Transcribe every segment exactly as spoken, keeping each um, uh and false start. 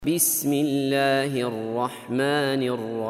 بسم الله الرحمن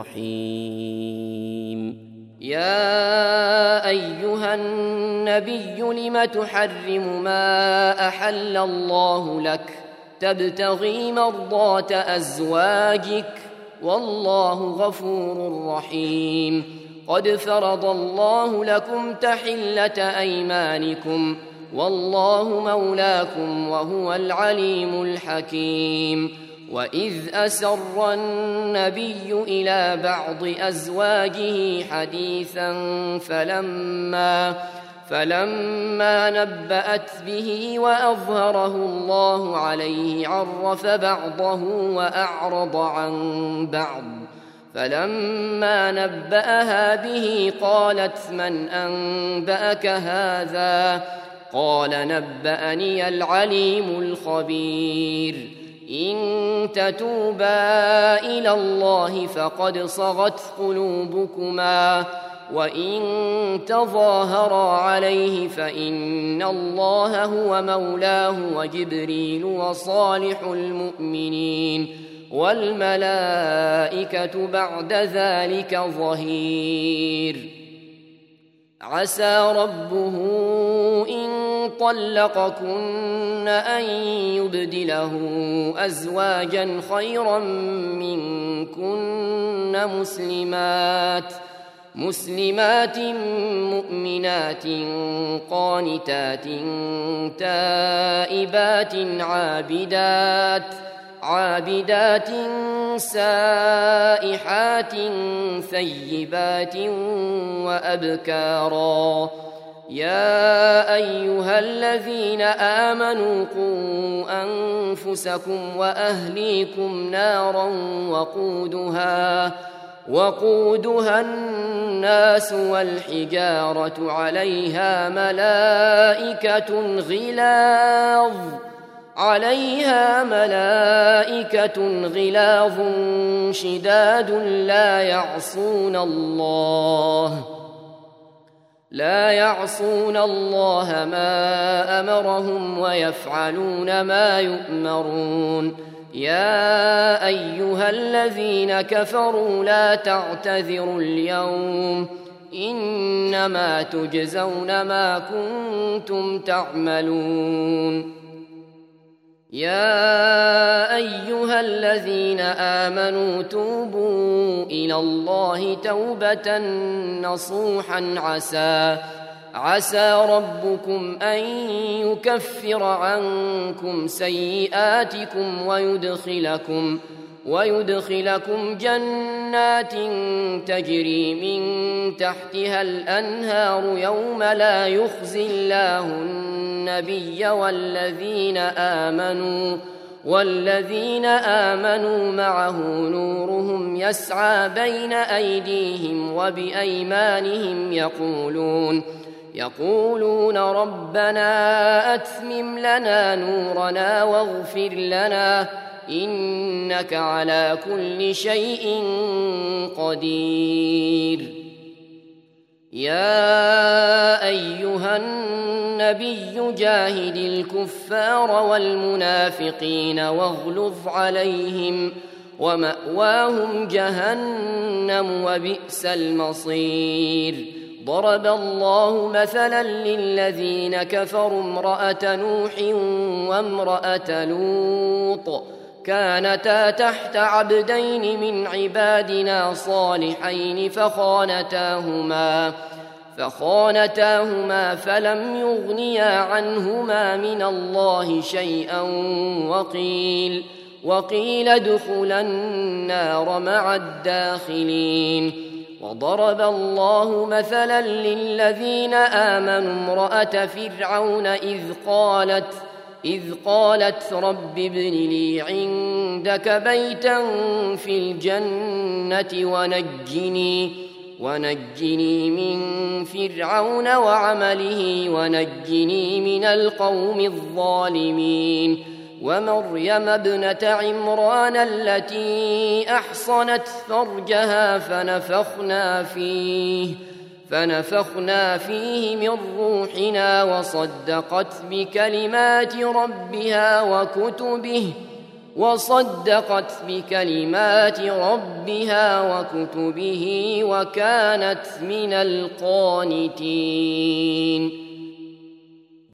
الرحيم. يا أيها النبي لم تحرم ما أحل الله لك تبتغي مرضات أزواجك والله غفور رحيم. قد فرض الله لكم تحلة أيمانكم والله مولاكم وهو العليم الحكيم. وإذ أسر النبي إلى بعض أزواجه حديثا فلما فلما نبأت به وأظهره الله عليه عرف بعضه وأعرض عن بعض. فلما نبأها به قالت من أنبأك هذا؟ قال نبأني العليم الخبير. إن تتوبا إلى الله فقد صغت قلوبكما وإن تظاهرا عليه فإن الله هو مولاه وجبريل وصالح المؤمنين والملائكة بعد ذلك ظهير. عسى ربه إن طلقكن أن يبدله أزواجا خيرا منكن مسلمات مسلمات مؤمنات قانتات تائبات عابدات عابدات سائحات ثيبات وأبكارا. يا أيها الذين آمنوا قوا أنفسكم وأهليكم نارا وقودها وقودها الناس والحجارة عليها ملائكة غلاظ عليها ملائكة غلاظ شداد لا يعصون الله لا يعصون الله ما أمرهم ويفعلون ما يؤمرون. يا أيها الذين كفروا لا تعتذروا اليوم إنما تجزون ما كنتم تعملون. يا أيها الذين آمنوا توبوا إلى الله توبة نصوحا عسى عسى ربكم أن يكفر عنكم سيئاتكم ويدخلكم ويدخلكم جنات تجري من تحتها الأنهار يوم لا يخزي الله النبي والذين آمنوا والذين آمنوا معه نورهم يسعى بين أيديهم وبأيمانهم يقولون يقولون ربنا أتمم لنا نورنا واغفر لنا إنك على كل شيء قدير. يا أيها النبي جاهد الكفار والمنافقين واغلظ عليهم ومأواهم جهنم وبئس المصير. ضرب الله مثلا للذين كفروا امرأة نوح وامرأة لوط كانتا تحت عبدين من عبادنا صالحين فخانتاهما فخانتاهما فلم يغنيا عنهما من الله شيئا وقيل وقيل ادخلا النار مع الداخلين. وضرب الله مثلا للذين آمنوا امرأة فرعون إذ قالت إذ قالت رب ابن لي عندك بيتا في الجنة ونجني ونجني من فرعون وعمله ونجني من القوم الظالمين. ومريم ابنة عمران التي أحصنت فرجها فنفخنا فيه فنفخنا فيه من روحنا وصدقت بكلمات ربها وكتبه وصدقت بكلمات ربها وكتبه وكانت من القانتين